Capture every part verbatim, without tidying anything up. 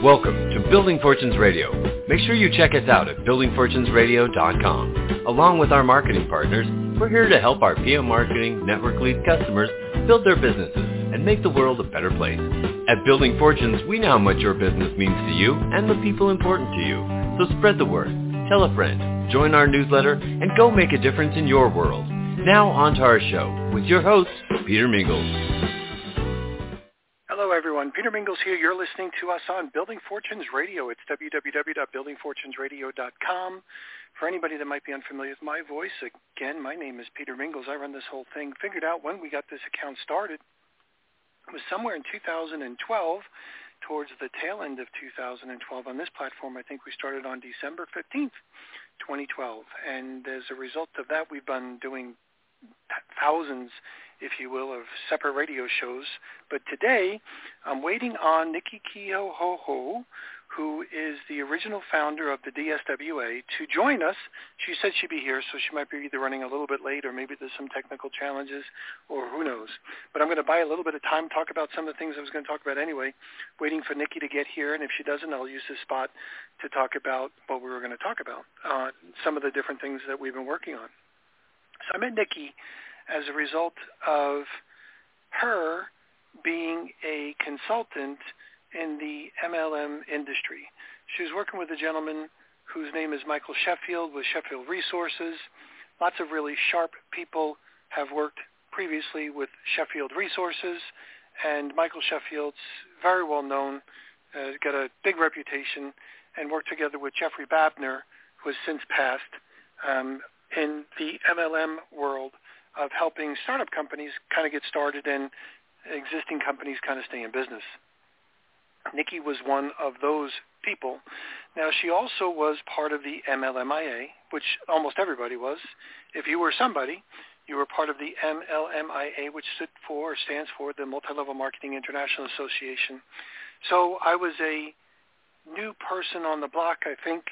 Welcome to Building Fortunes Radio. Make sure you check us out at building fortunes radio dot com. Along with our marketing partners, we're here to help our P M Marketing Network Lead customers build their businesses and make the world a better place. At Building Fortunes, we know how much your business means to you and the people important to you. So spread the word, tell a friend, join our newsletter, and go make a difference in your world. Now on to our show with your host, Peter Mingles. Hello, everyone. Peter Mingles here. You're listening to us on Building Fortunes Radio. It's w w w dot building fortunes radio dot com. For anybody that might be unfamiliar with my voice, again, my name is Peter Mingles. I run this whole thing. Figured out when we got this account started. It was somewhere in two thousand twelve, towards the tail end of two thousand twelve on this platform. I think we started on December fifteenth, twenty twelve. And as a result of that, we've been doing thousands, if you will, of separate radio shows. But today, I'm waiting on Nikki Kehoho, who is the original founder of the D S W A, to join us. She said she'd be here, so she might be either running a little bit late or maybe there's some technical challenges, or who knows. But I'm going to buy a little bit of time, talk about some of the things I was going to talk about anyway, waiting for Nikki to get here. And if she doesn't, I'll use this spot to talk about what we were going to talk about, uh, some of the different things that we've been working on. So I met Nikki as a result of her being a consultant in the M L M industry. She was working with a gentleman whose name is Michael Sheffield with Sheffield Resources. Lots of really sharp people have worked previously with Sheffield Resources, and Michael Sheffield's very well known, uh, got a big reputation, and worked together with Jeffrey Babner, who has since passed, um, in the M L M world of helping startup companies kind of get started and existing companies kind of stay in business. Nikki was one of those people. Now, she also was part of the M L M I A, which almost everybody was. If you were somebody, you were part of the M L M I A, which stood for or stands for the Multi-Level Marketing International Association. So I was a new person on the block, I think,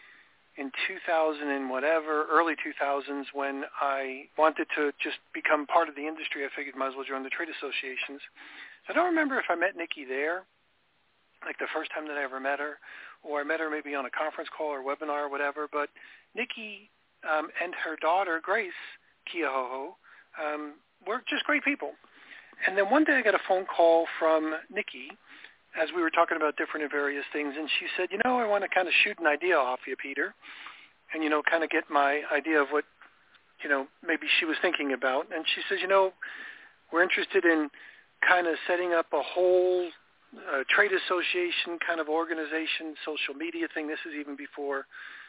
in two thousand and whatever, early two thousands, when I wanted to just become part of the industry. I figured might as well join the trade associations. So I don't remember if I met Nikki there, like the first time that I ever met her, or I met her maybe on a conference call or webinar or whatever. But Nikki um, and her daughter, Grace Kehoho, um, were just great people. And then one day I got a phone call from Nikki as we were talking about different and various things, and she said, you know, I want to kind of shoot an idea off you, Peter, and, you know, kind of get my idea of what, you know, maybe she was thinking about. And she says, you know, we're interested in kind of setting up a whole uh, trade association kind of organization, social media thing. This is even before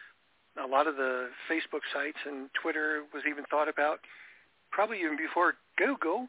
a lot of the Facebook sites and Twitter was even thought about, probably even before Google.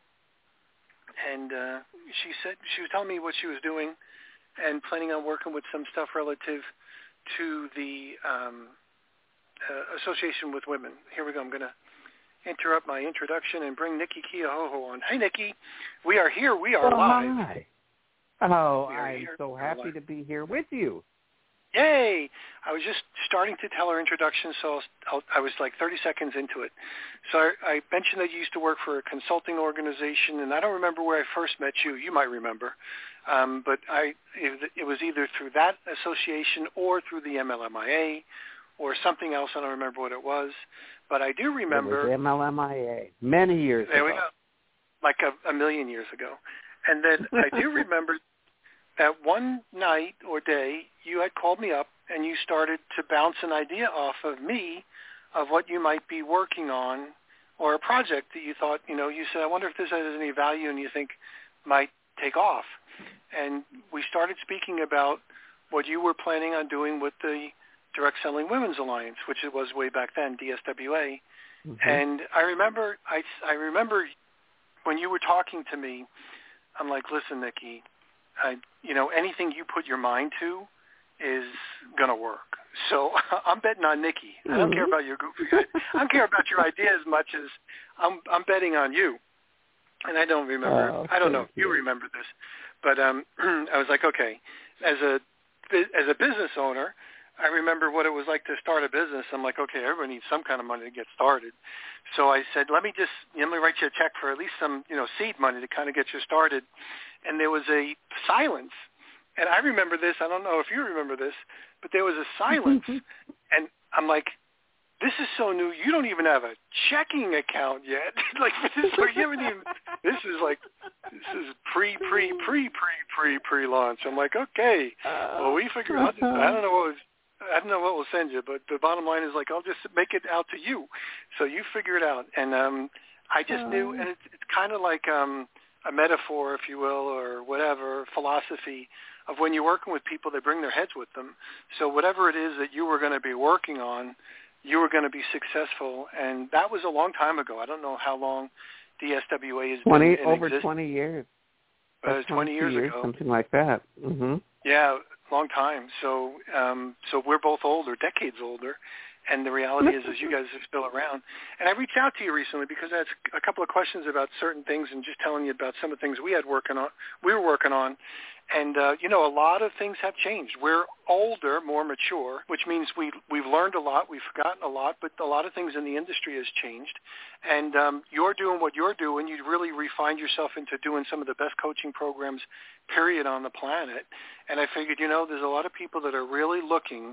And uh, she said she was telling me what she was doing and planning on working with some stuff relative to the um, uh, Association with Women. Here we go. I'm going to interrupt my introduction and bring Nikki Kehoho on. Hey, Nikki. We are here. We are oh, live. Hi. Oh, I'm here. so happy to be here with you. Yay! I was just starting to tell her introduction, so I'll, I was like thirty seconds into it. So I, I mentioned that you used to work for a consulting organization, and I don't remember where I first met you. You might remember. Um, but I, it, it was either through that association or through the M L M I A or something else. I don't remember what it was. But I do remember. It was M L M I A, many years there ago. There we go. Like a, a million years ago. And then I do remember that one night or day, you had called me up and you started to bounce an idea off of me of what you might be working on, or a project that you thought, you know, you said, I wonder if this has any value and you think might take off. And we started speaking about what you were planning on doing with the Direct Selling Women's Alliance, which it was way back then, D S W A. Mm-hmm. And I remember, I, I remember when you were talking to me, I'm like, listen, Nikki, I, you know, anything you put your mind to is going to work. So I'm betting on Nikki. I don't mm-hmm. care about your goofy idea. I don't care about your idea as much as I'm, I'm betting on you. And I don't remember. Oh, I don't know if you you. remember this. But um, I was like, okay, as a, as a business owner, I remember what it was like to start a business. I'm like, okay, everyone needs some kind of money to get started. So I said, let me just, you know, let me write you a check for at least some, you know, seed money to kind of get you started. And there was a silence And I remember this. I don't know if you remember this, but there was a silence. And I'm like, this is so new. You don't even have a checking account yet. like, this is like, you haven't even, this is like, this is pre, pre, pre, pre, pre, pre-launch. I'm like, okay, well, we figure out, I don't know what was, I don't know what we'll send you, but the bottom line is like, I'll just make it out to you. So you figure it out. And um, I just knew, and it's, it's kind of like um, a metaphor, if you will, or whatever, philosophy of when you're working with people, they bring their heads with them. So whatever it is that you were going to be working on, you were going to be successful. And that was a long time ago. I don't know how long D S W A has twenty, been in over existence. twenty years. But it was twenty years, years ago. Something like that. Mm-hmm. Yeah, long time. So um, so we're both older, decades older. And the reality is, is you guys are still around. And I reached out to you recently because I had a couple of questions about certain things and just telling you about some of the things we had working on, we were working on. And, uh, you know, a lot of things have changed. We're older, more mature, which means we, we've learned a lot, we've forgotten a lot, but a lot of things in the industry has changed. And um, you're doing what you're doing. You really refined yourself into doing some of the best coaching programs, period, on the planet. And I figured, you know, there's a lot of people that are really looking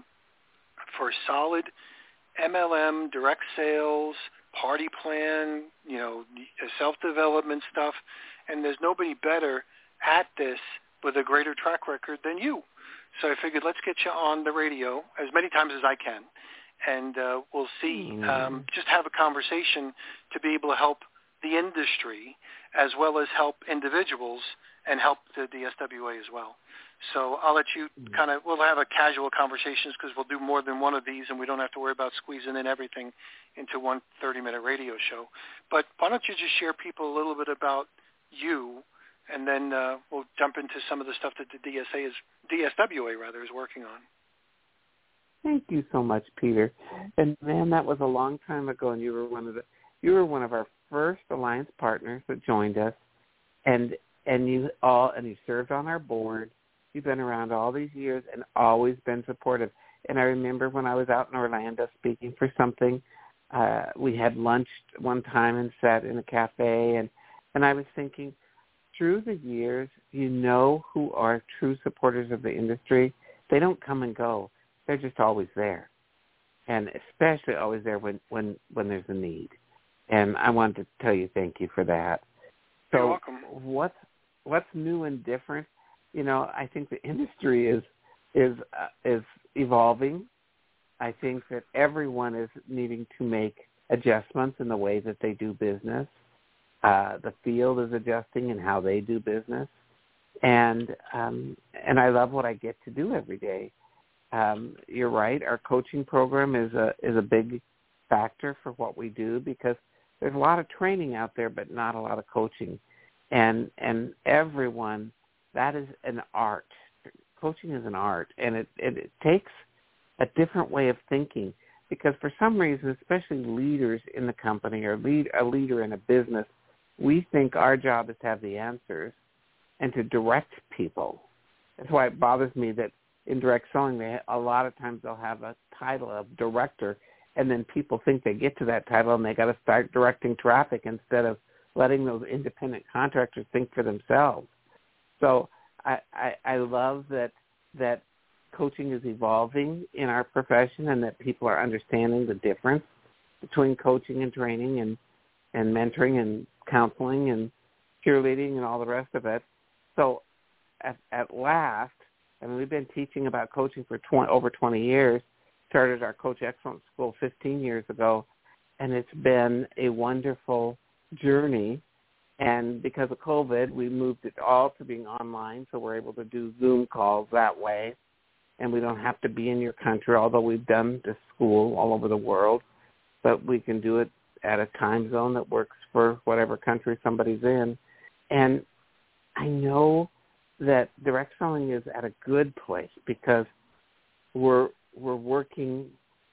for solid M L M, direct sales, party plan, you know, self-development stuff, and there's nobody better at this with a greater track record than you. So I figured let's get you on the radio as many times as I can, and uh, we'll see, mm. um, just have a conversation to be able to help the industry as well as help individuals and help the D S W A as well. So I'll let you kind of, we'll have a casual conversations because we'll do more than one of these and we don't have to worry about squeezing in everything into one thirty-minute radio show. But why don't you just share people a little bit about you, and then uh, we'll jump into some of the stuff that the D S A is, D S W A rather, is working on. Thank you so much, Peter. And man, that was a long time ago, and you were one of the, you were one of our first alliance partners that joined us, and and you all and you served on our board. You've been around all these years and always been supportive. And I remember when I was out in Orlando speaking for something, uh, we had lunch one time and sat in a cafe, and, and I was thinking, through the years, you know who are true supporters of the industry. They don't come and go. They're just always there, and especially always there when, when, when there's a need. And I wanted to tell you thank you for that. So You're welcome. What's, what's new and different? You know, I think the industry is is uh, is evolving. I think that everyone is needing to make adjustments in the way that they do business. Uh, the field is adjusting in how they do business, and um, and I love what I get to do every day. Um, you're right. Our coaching program is a is a big factor for what we do because there's a lot of training out there, but not a lot of coaching, and and everyone. That is an art. Coaching is an art, and it, it, it takes a different way of thinking because for some reason, especially leaders in the company or lead, a leader in a business, we think our job is to have the answers and to direct people. That's why it bothers me that in direct selling, they, a lot of times they'll have a title of director, and then people think they get to that title and they got to start directing traffic instead of letting those independent contractors think for themselves. So I, I, I love that that coaching is evolving in our profession and that people are understanding the difference between coaching and training and, and mentoring and counseling and cheerleading and all the rest of it. So at, at last, I mean, we've been teaching about coaching for twenty, over twenty years, started our Coach Excellence School fifteen years ago, and it's been a wonderful journey. And because of COVID, we moved it all to being online, so we're able to do Zoom calls that way. And we don't have to be in your country, although we've done this school all over the world. But we can do it at a time zone that works for whatever country somebody's in. And I know that direct selling is at a good place because we're we're working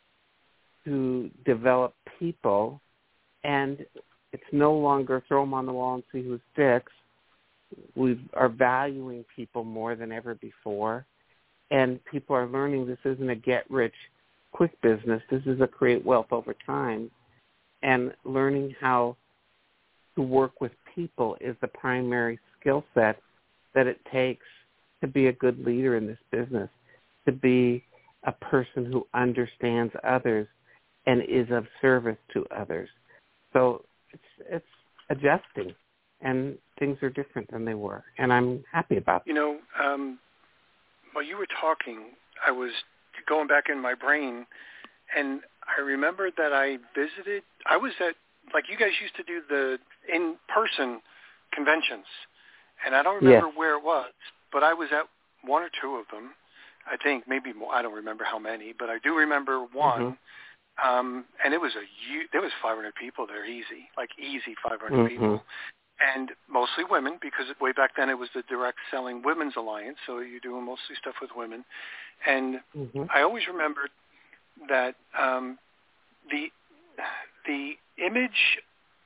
to develop people, and it's no longer throw them on the wall and see who sticks. We are valuing people more than ever before, and people are learning this isn't a get-rich-quick business. This is a create wealth over time, and learning how to work with people is the primary skill set that it takes to be a good leader in this business, to be a person who understands others and is of service to others. So it's it's adjusting, and things are different than they were, and I'm happy about that. You know, um, while you were talking, I was going back in my brain, and I remembered that I visited, I was at, like you guys used to do the in-person conventions, and I don't remember yes. where it was, but I was at one or two of them. I think maybe more, I don't remember how many, but I do remember one, mm-hmm. um, and it was a huge, there was five hundred people there, easy, like easy five hundred mm-hmm. people, and mostly women, because way back then it was the Direct Selling Women's Alliance, so you're doing mostly stuff with women, and mm-hmm. I always remembered that um, the the image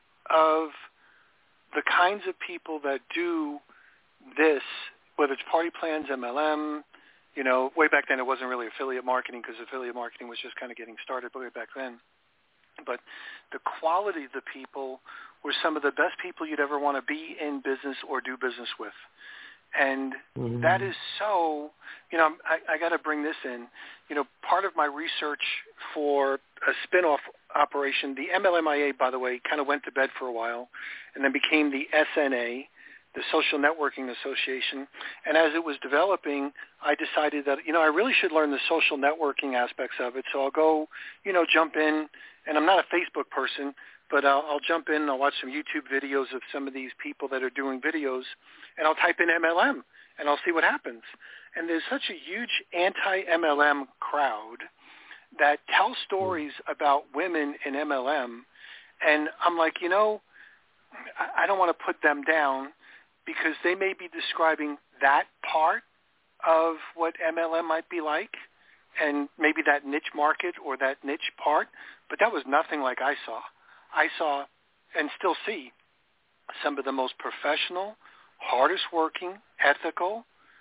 of the kinds of people that do this, whether it's party plans, M L M, you know, way back then it wasn't really affiliate marketing because affiliate marketing was just kind of getting started way back then. But the quality of the people were some of the best people you'd ever want to be in business or do business with. And mm-hmm. that is so, you know, I, I got to bring this in. You know, part of my research for a spin-off operation, the M L M I A, by the way, kind of went to bed for a while and then became the S N A, the Social Networking Association. And as it was developing, I decided that, you know, I really should learn the social networking aspects of it. So I'll go, you know, jump in, and I'm not a Facebook person, but I'll, I'll jump in and I'll watch some YouTube videos of some of these people that are doing videos, and I'll type in M L M, and I'll see what happens. And there's such a huge anti-M L M crowd that tell stories about women in M L M, and I'm like, you know, I, I don't want to put them down because they may be describing that part of what M L M might be like, and maybe that niche market or that niche part, but that was nothing like I saw. I saw and still see some of the most professional, hardest working, ethical,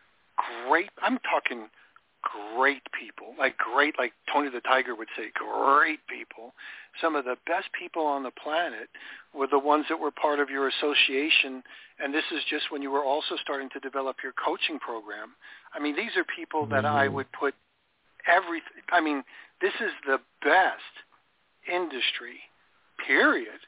great, I'm talking great people, like great, like Tony the Tiger would say, great people. Some of the best people on the planet were the ones that were part of your association, and this is just when you were also starting to develop your coaching program. I mean, these are people that mm-hmm. I would put everything, I mean, this is the best industry, period,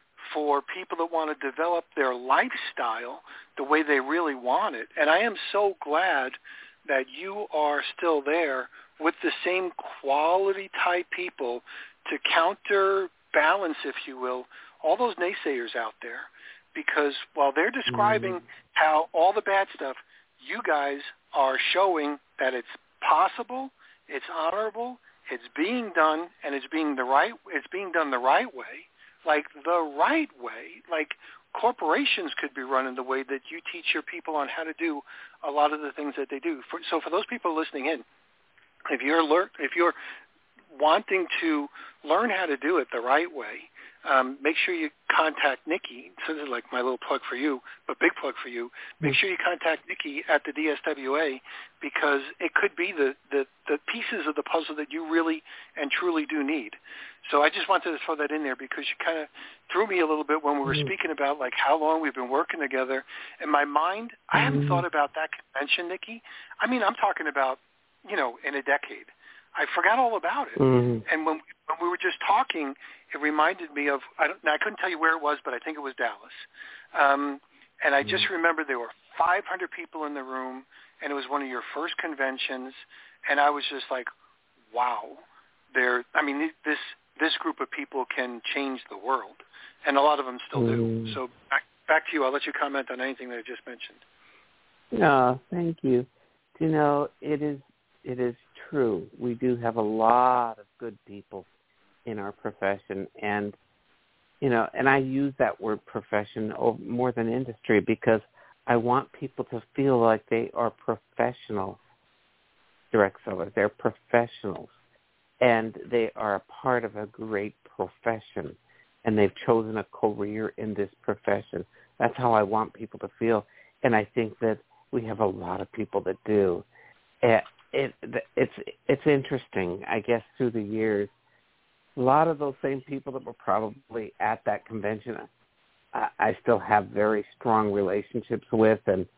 for people that want to develop their lifestyle the way they really want it. And I am so glad that you are still there with the same quality type people to counterbalance, if you will, all those naysayers out there. Because while they're describing mm. how all the bad stuff, you guys are showing that it's possible, it's honorable, it's being done, and it's being the right. It's being done the right way, like the right way. Like corporations could be run in the way that you teach your people on how to do a lot of the things that they do. For, so for those people listening in, if you're alert, if you're wanting to learn how to do it the right way, um, make sure you contact Nikki. So this is like my little plug for you, but big plug for you. Make sure you contact Nikki at the D S W A, because it could be the, the, the pieces of the puzzle that you really and truly do need. So I just wanted to throw that in there because you kind of threw me a little bit when we were mm-hmm. speaking about like how long we've been working together. In my mind, I mm-hmm. haven't thought about that convention, Nikki. I mean, I'm talking about, you know, in a decade. I forgot all about it. Mm-hmm. And when when we were just talking, it reminded me of, I, don't, I couldn't tell you where it was, but I think it was Dallas. Um, and I mm-hmm. just remember there were five hundred people in the room, and it was one of your first conventions. And I was just like, wow. There, I mean, this this group of people can change the world. And a lot of them still mm-hmm. do. So back, back to you. I'll let you comment on anything that I just mentioned. No, thank you. You know, it is it is true. We do have a lot of good people in our profession, and you know, and I use that word profession more than industry because I want people to feel like they are professional direct sellers. They're professionals, and they are a part of a great profession, and they've chosen a career in this profession. That's how I want people to feel, and I think that we have a lot of people that do. It, it, it's it's interesting, I guess, through the years. A lot of those same people that were probably at that convention, I, I still have very strong relationships with, and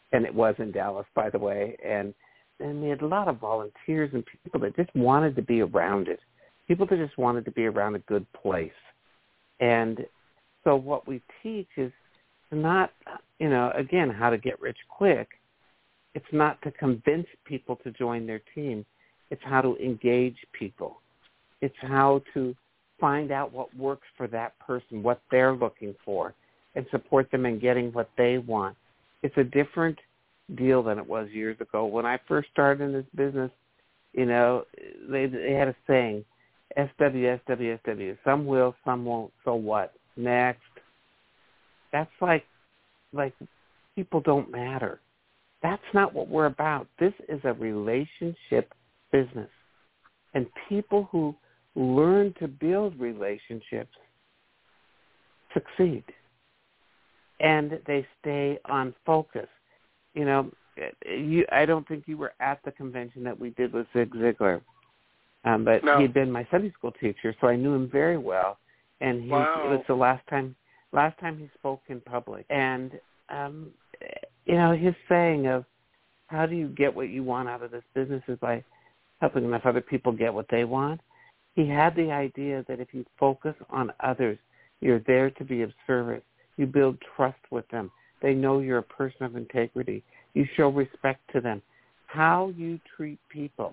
and it was in Dallas, by the way, and and we had a lot of volunteers and people that just wanted to be around it, people that just wanted to be around a good place. And so what we teach is not, you know, again, how to get rich quick. It's not to convince people to join their team. It's how to engage people. It's how to find out what works for that person, what they're looking for, and support them in getting what they want. It's a different deal than it was years ago. When I first started in this business, you know, they, they had a saying, S W, S W, S W. Some will, some won't, so what? Next. That's like, like people don't matter. That's not what we're about. This is a relationship business. And people who learn to build relationships succeed. And they stay on focus. You know, you, I don't think you were at the convention that we did with Zig Ziglar, um, but no. he'd been my Sunday school teacher, so I knew him very well. And he, wow. it was the last time last time he spoke in public. And, um, you know, his saying of how do you get what you want out of this business is by helping enough other people get what they want. He had the idea that if you focus on others, you're there to be of service. You build trust with them. They know you're a person of integrity. You show respect to them. How you treat people,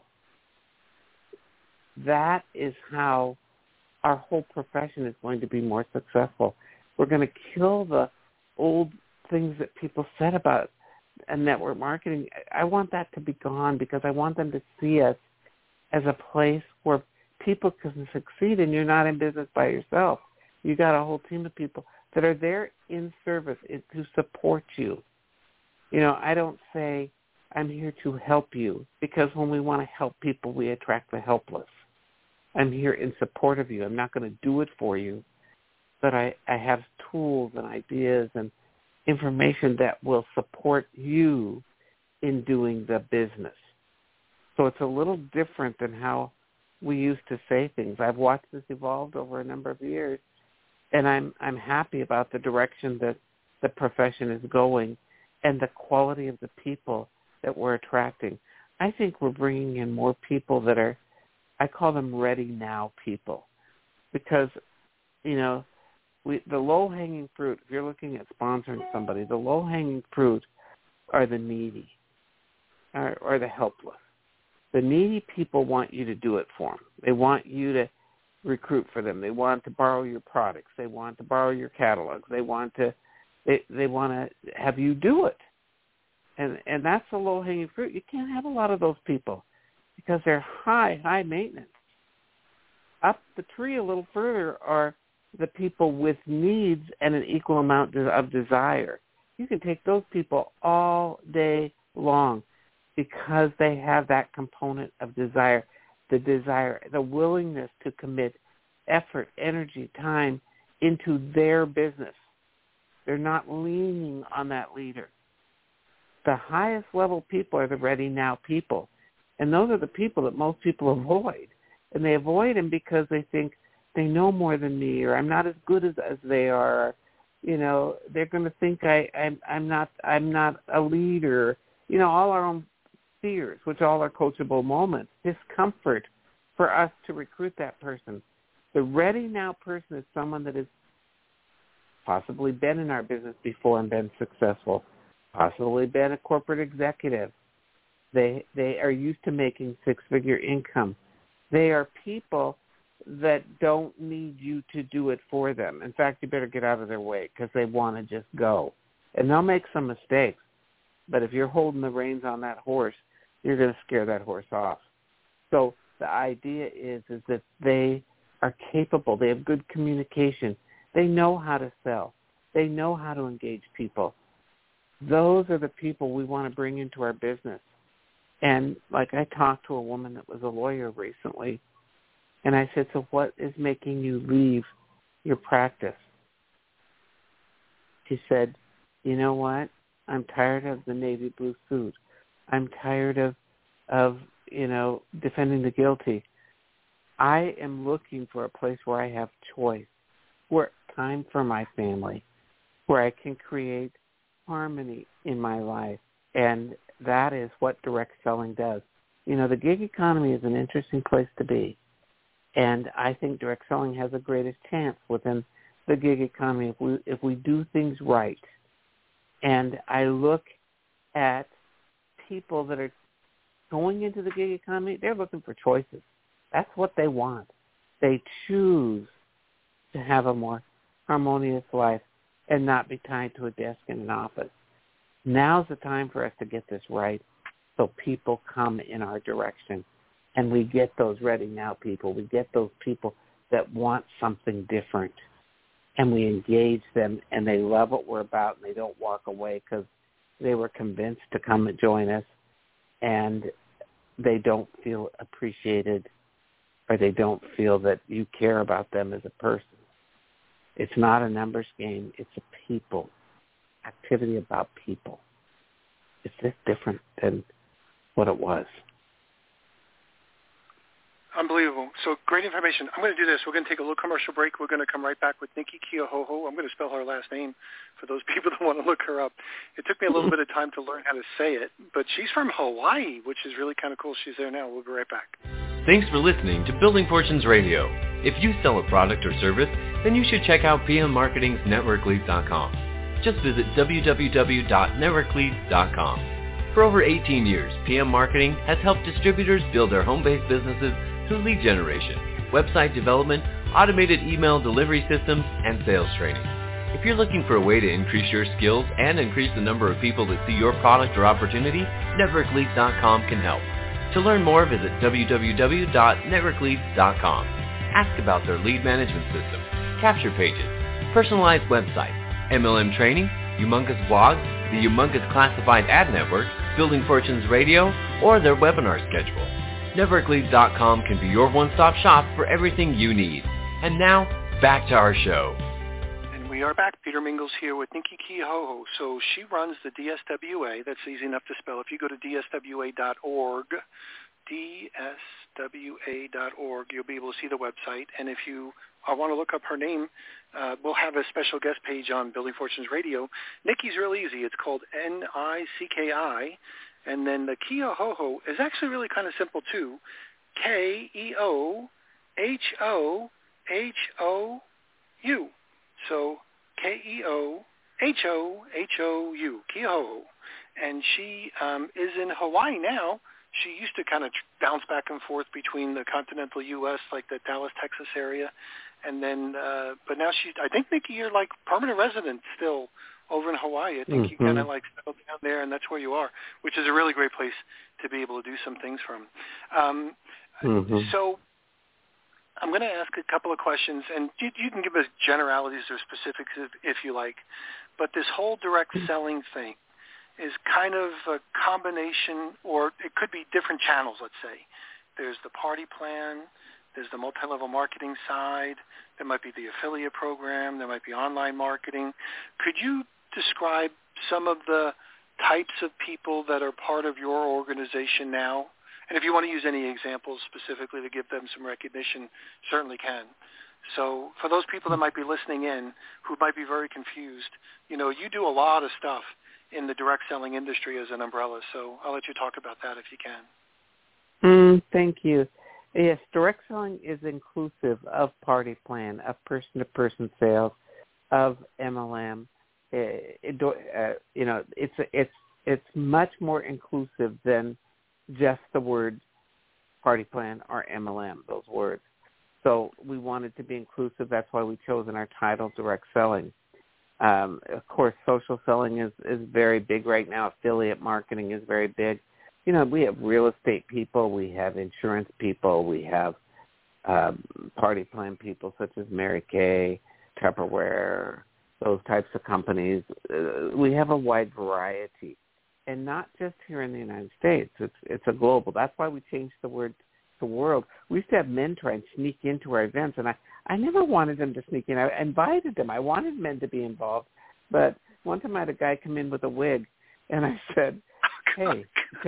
that is how our whole profession is going to be more successful. We're going to kill the old things that people said about network marketing. I want that to be gone because I want them to see us as a place where people can succeed, and you're not in business by yourself. You got a whole team of people that are there in service to support you. You know, I don't say I'm here to help you because when we want to help people, we attract the helpless. I'm here in support of you. I'm not going to do it for you, but I, I have tools and ideas and information that will support you in doing the business. So it's a little different than how we used to say things. I've watched this evolve over a number of years, and I'm I'm happy about the direction that the profession is going and the quality of the people that we're attracting. I think we're bringing in more people that are, I call them ready now people, because, you know, we, the low-hanging fruit, if you're looking at sponsoring somebody, the low-hanging fruit are the needy or, or the helpless. The needy people want you to do it for them. They want you to recruit for them. They want to borrow your products. They want to borrow your catalogs. They want to they they want to have you do it. And and that's the low-hanging fruit. You can't have a lot of those people because they're high, high maintenance. Up the tree a little further are the people with needs and an equal amount of desire. You can take those people all day long because they have that component of desire, the desire, the willingness to commit effort, energy, time into their business. They're not leaning on that leader. The highest level people are the ready now people. And those are the people that most people avoid. And they avoid them because they think they know more than me, or I'm not as good as, as they are. Or, you know, they're going to think I, I'm, I'm not I'm not a leader. You know, all our own fears, which all are coachable moments, discomfort for us to recruit that person. The ready now person is someone that has possibly been in our business before and been successful, possibly been a corporate executive. They they are used to making six-figure income. They are people that don't need you to do it for them. In fact, you better get out of their way because they want to just go. And they'll make some mistakes, but if you're holding the reins on that horse, you're going to scare that horse off. So the idea is, is that they are capable. They have good communication. They know how to sell. They know how to engage people. Those are the people we want to bring into our business. And like I talked to a woman that was a lawyer recently, and I said, so what is making you leave your practice? She said, you know what? I'm tired of the navy blue suit. I'm tired of, of, you know, defending the guilty. I am looking for a place where I have choice, where time for my family, where I can create harmony in my life, And that is what direct selling does. You know, the gig economy is an interesting place to be. And I think direct selling has the greatest chance within the gig economy if we if we do things right. And I look at people that are going into the gig economy, they're looking for choices. That's what they want. They choose to have a more harmonious life and not be tied to a desk in an office. Now's the time for us to get this right so people come in our direction. And we get those ready now people. We get those people that want something different. And we engage them, and they love what we're about, and they don't walk away because they were convinced to come and join us, and they don't feel appreciated, or they don't feel that you care about them as a person. It's not a numbers game. It's a people, activity about people. It's just different than what it was. Unbelievable. So great information. I'm going to do this. We're going to take a little commercial break. We're going to come right back with Nikki Keohoho. I'm going to spell her last name for those people that want to look her up. It took me a little bit of time to learn how to say it, but she's from Hawaii, which is really kind of cool. She's there now. We'll be right back. Thanks for listening to Building Fortunes Radio. If you sell a product or service, then you should check out P M Marketing's Network Leads dot com. Just visit w w w dot network leads dot com. For over eighteen years, P M Marketing has helped distributors build their home-based businesses through lead generation, website development, automated email delivery systems, and sales training. If you're looking for a way to increase your skills and increase the number of people that see your product or opportunity, Network Leads dot com can help. To learn more, visit w w w dot network leads dot com. Ask about their lead management system, capture pages, personalized websites, M L M training, Humongous blogs, the Humongous Classified Ad Network, Building Fortunes Radio, or their webinar schedule. Network Leads dot com can be your one-stop shop for everything you need. And now, back to our show. And we are back. Peter Mingles here with Nikki Keohoho. So she runs the D S W A. That's easy enough to spell. If you go to d s w a dot org, d s w a dot org, you'll be able to see the website. And if you uh, want to look up her name, uh, we'll have a special guest page on Building Fortunes Radio. Nikki's real easy. It's called N I C K I. And then the Keohoho is actually really kind of simple, too. K E O H O H O U. So K E O H O H O U, Keohoho. And she um, is in Hawaii now. She used to kind of bounce back and forth between the continental U S, like the Dallas, Texas area. And then, uh, but now she, I think, Nikki, you're like permanent resident still over in Hawaii. I think mm-hmm. you kind of like settled down there, and that's where you are, which is a really great place to be able to do some things from. Um, mm-hmm. So I'm going to ask a couple of questions, and you, you can give us generalities or specifics if, if you like. But this whole direct selling thing is kind of a combination, or it could be different channels, let's say. There's the party plan. There's the multi-level marketing side. There might be the affiliate program. There might be online marketing. Could you describe some of the types of people that are part of your organization now? And if you want to use any examples specifically to give them some recognition, certainly can. So for those people that might be listening in who might be very confused, you know, you do a lot of stuff in the direct selling industry as an umbrella. So I'll let you talk about that if you can. Mm, thank you. Yes, direct selling is inclusive of party plan, of person-to-person sales, of M L M. It, it, uh, you know, it's it's it's much more inclusive than just the word party plan or M L M. Those words. So we wanted to be inclusive. That's why we chose in our title direct selling. Um, of course, social selling is is very big right now. Affiliate marketing is very big. You know, we have real estate people, we have insurance people, we have um, party plan people such as Mary Kay, Tupperware, those types of companies. Uh, we have a wide variety, and not just here in the United States. It's it's a global. That's why we changed the word to world. We used to have men try and sneak into our events, and I, I never wanted them to sneak in. I invited them. I wanted men to be involved, but one time I had a guy come in with a wig, and I said, hey,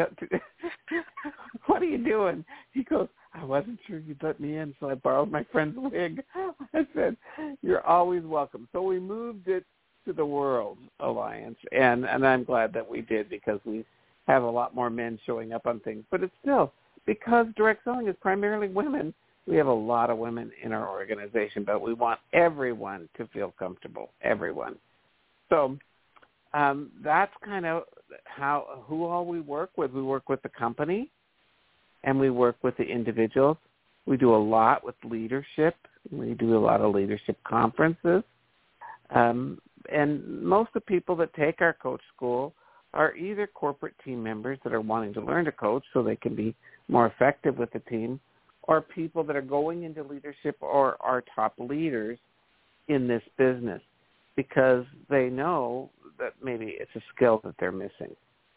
what are you doing? He goes, I wasn't sure you'd let me in, so I borrowed my friend's wig. I said, you're always welcome. So we moved it to the World Alliance, and, and I'm glad that we did because we have a lot more men showing up on things. But it's still, because direct selling is primarily women, we have a lot of women in our organization, but we want everyone to feel comfortable, everyone. So um, that's kind of how who all we work with. We work with the company, and we work with the individuals. We do a lot with leadership. We do a lot of leadership conferences. Um, and most of the people that take our coach school are either corporate team members that are wanting to learn to coach so they can be more effective with the team, or people that are going into leadership or are top leaders in this business because they know that maybe it's a skill that they're missing.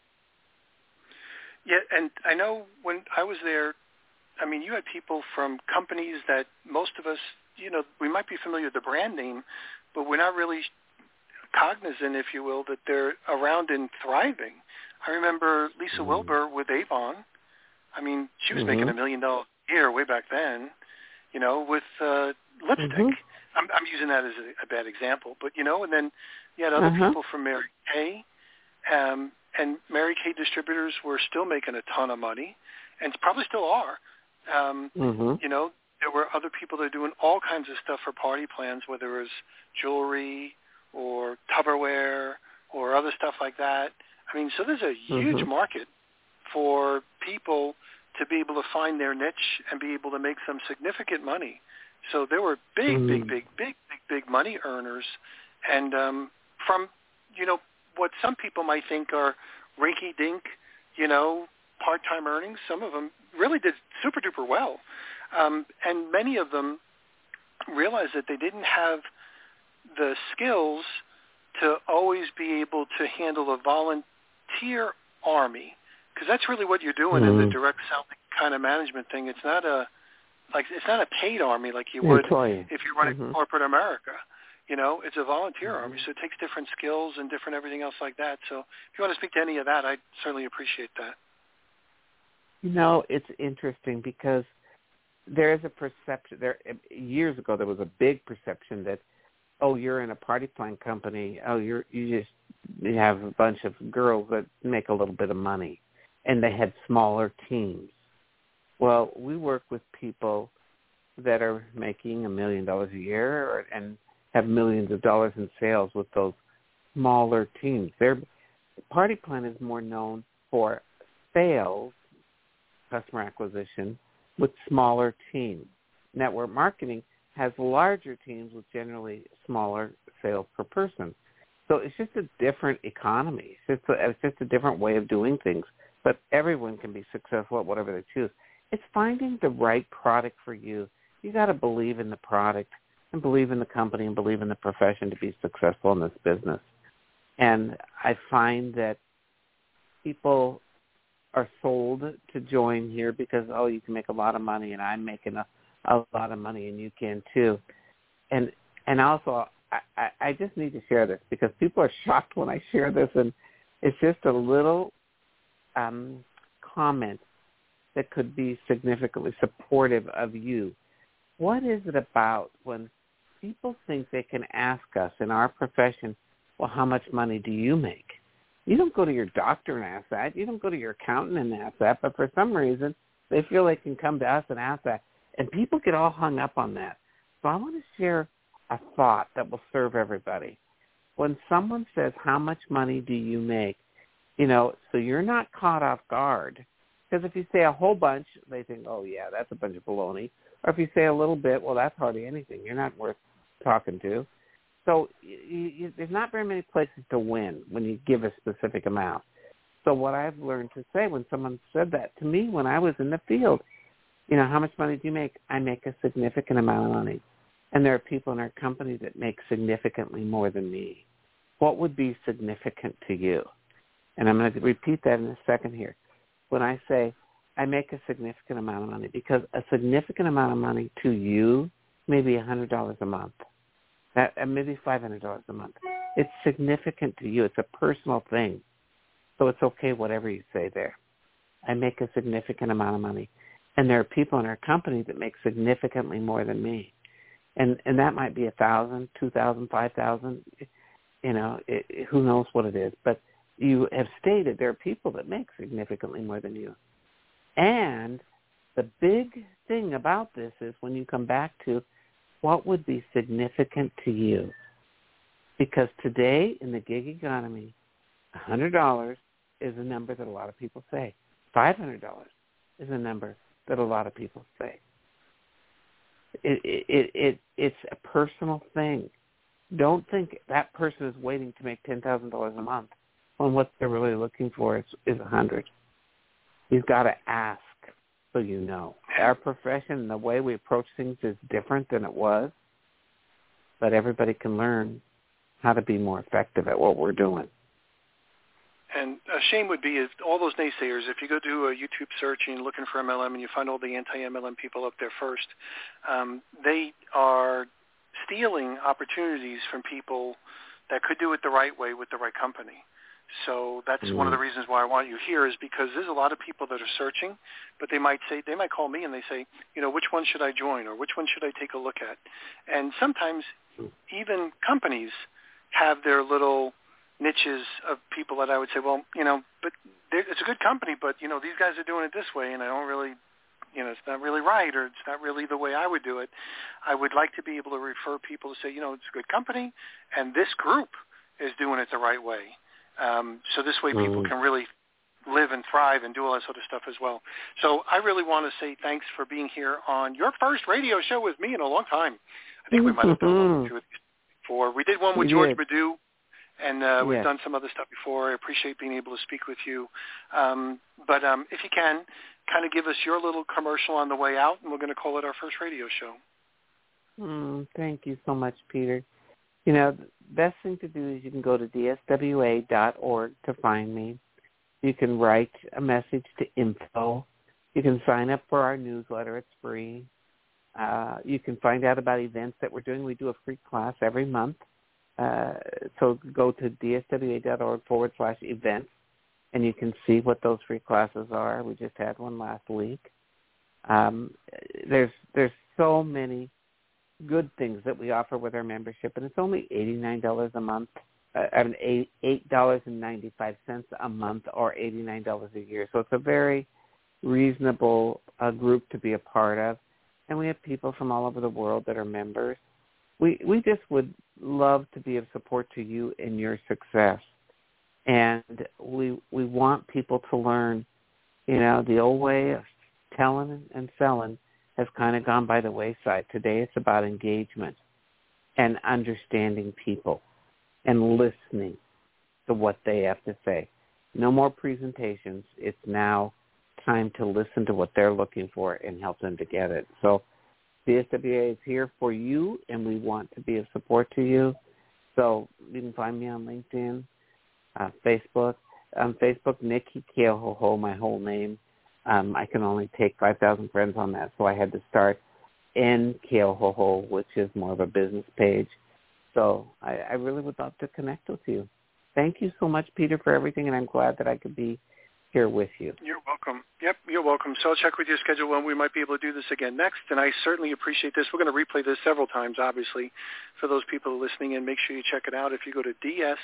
Yeah, and I know when I was there, I mean, you had people from companies that most of us, you know, we might be familiar with the brand name, but we're not really cognizant, if you will, that they're around and thriving. I remember Lisa mm-hmm. Wilbur with Avon. I mean, she was mm-hmm. making a million dollars a year way back then, you know, with uh, lipstick. Mm-hmm. I'm, I'm using that as a, a bad example, but, you know, and then you had other uh-huh. people from Mary Kay, um, and Mary Kay distributors were still making a ton of money, and probably still are. Um, mm-hmm. You know, there were other people that are doing all kinds of stuff for party plans, whether it was jewelry or Tupperware or other stuff like that. I mean, so there's a huge mm-hmm. market for people to be able to find their niche and be able to make some significant money. So there were big, mm-hmm. big, big, big, big, big money earners. And um, from, you know, what some people might think are rinky-dink, you know, part-time earnings, some of them really did super-duper well. Um, and many of them realized that they didn't have the skills to always be able to handle a volunteer army, because that's really what you're doing mm-hmm. in the direct selling kind of management thing. It's not a like it's not a paid army like you would Employee. if you're running mm-hmm. corporate America. You know, it's a volunteer mm-hmm. army, so it takes different skills and different everything else like that. So if you want to speak to any of that, I'd certainly appreciate that. You know, it's interesting because there is a perception. There years ago, there was a big perception that, oh, you're in a party plan company. Oh, you're you just you have a bunch of girls that make a little bit of money, and they had smaller teams. Well, we work with people that are making a million dollars a year or, and have millions of dollars in sales with those smaller teams. Their party plan is more known for sales, customer acquisition, with smaller teams. Network marketing has larger teams with generally smaller sales per person. So it's just a different economy. It's just a, it's just a different way of doing things. But everyone can be successful at whatever they choose. It's finding the right product for you. You got to believe in the product and believe in the company and believe in the profession to be successful in this business. And I find that people are sold to join here because, oh, you can make a lot of money and I'm making a, a lot of money and you can too. And and also, I, I, I just need to share this because people are shocked when I share this, and it's just a little um, comment that could be significantly supportive of you. What is it about when people think they can ask us in our profession, well, how much money do you make? You don't go to your doctor and ask that. You don't go to your accountant and ask that. But for some reason, they feel they can come to us and ask that. And people get all hung up on that. So I want to share a thought that will serve everybody. When someone says, how much money do you make? You know, so you're not caught off guard. Because if you say a whole bunch, they think, oh, yeah, that's a bunch of baloney. Or if you say a little bit, well, that's hardly anything. You're not worth talking to. So you, you, there's not very many places to win when you give a specific amount. So what I've learned to say when someone said that to me when I was in the field, you know, how much money do you make? I make a significant amount of money. And there are people in our company that make significantly more than me. What would be significant to you? And I'm going to repeat that in a second here. When I say I make a significant amount of money, because a significant amount of money to you may be one hundred dollars a month, that, maybe five hundred dollars a month. It's significant to you. It's a personal thing. So it's okay whatever you say there. I make a significant amount of money. And there are people in our company that make significantly more than me. And and that might be one thousand dollars, two thousand dollars, five thousand dollars. You know, it, it, who knows what it is. But you have stated there are people that make significantly more than you. And the big thing about this is when you come back to what would be significant to you. Because today in the gig economy, one hundred dollars is a number that a lot of people say. five hundred dollars is a number that a lot of people say. It, it, it, it's a personal thing. Don't think that person is waiting to make ten thousand dollars a month when what they're really looking for is, is one hundred dollars. You've got to ask so you know. Our profession and the way we approach things is different than it was, but everybody can learn how to be more effective at what we're doing. And a shame would be if all those naysayers, if you go do a YouTube search and you're looking for M L M and you find all the anti-M L M people up there first, um, they are stealing opportunities from people that could do it the right way with the right company. So that's mm-hmm. one of the reasons why I want you here is because there's a lot of people that are searching, but they might say, they might call me and they say, you know, which one should I join or which one should I take a look at? And sometimes even companies have their little niches of people that I would say, well, you know, but it's a good company, but, you know, these guys are doing it this way and I don't really, you know, it's not really right or it's not really the way I would do it. I would like to be able to refer people to say, you know, it's a good company and this group is doing it the right way. Um, so this way people can really live and thrive and do all that sort of stuff as well. So I really want to say thanks for being here on your first radio show with me in a long time. I think we might have done one or two of these before. We did one with George Badu, and uh, we've yes. done some other stuff before. I appreciate being able to speak with you. Um, but um, if you can, kind of give us your little commercial on the way out, and we're going to call it our first radio show. Mm, thank you so much, Peter. You know, the best thing to do is you can go to D S W A dot org to find me. You can write a message to info. You can sign up for our newsletter. It's free. Uh, you can find out about events that we're doing. We do a free class every month. Uh, so go to D S W A dot org forward slash events, and you can see what those free classes are. We just had one last week. Um, there's there's so many good things that we offer with our membership, and it's only eighty-nine dollars a month. Uh, I mean, eight dollars and ninety-five cents a month, or eighty-nine dollars a year. So it's a very reasonable uh, group to be a part of, and we have people from all over the world that are members. We we just would love to be of support to you in your success, and we we want people to learn. You know, the old way of telling and selling has kind of gone by the wayside. Today it's about engagement and understanding people and listening to what they have to say. No more presentations. It's now time to listen to what they're looking for and help them to get it. So D S W A is here for you, and we want to be of support to you. So you can find me on LinkedIn, uh, Facebook. On Facebook, Nikki Keohoho, my whole name. Um, I can only take five thousand friends on that, so I had to start N Keohoho, which is more of a business page. So I, I really would love to connect with you. Thank you so much, Peter, for everything, and I'm glad that I could be here with you. You're welcome. Yep, you're welcome. So I'll check with your schedule when we might be able to do this again next, and I certainly appreciate this. We're going to replay this several times, obviously, for those people listening, and make sure you check it out. If you go to D S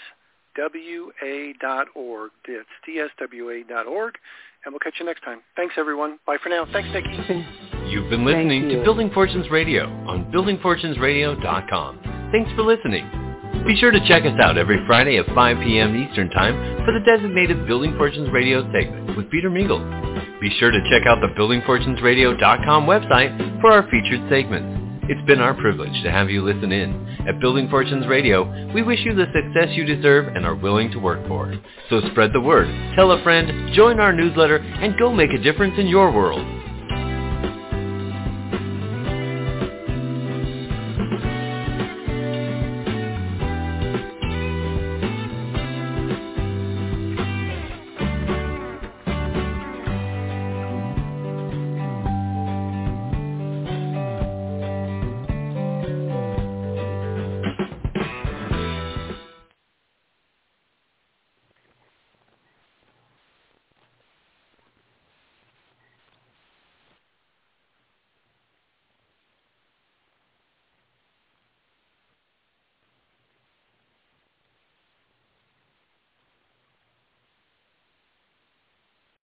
W A dot org, it's D S W A dot org, and we'll catch you next time. Thanks, everyone. Bye for now. Thanks, Nikki. You've been listening to Building Fortunes Radio on building fortunes radio dot com. Thanks for listening. Be sure to check us out every Friday at five p.m. Eastern Time for the designated Building Fortunes Radio segment with Peter Mingles. Be sure to check out the building fortunes radio dot com website for our featured segments. It's been our privilege to have you listen in. At Building Fortunes Radio, we wish you the success you deserve and are willing to work for. So spread the word, tell a friend, join our newsletter, and go make a difference in your world.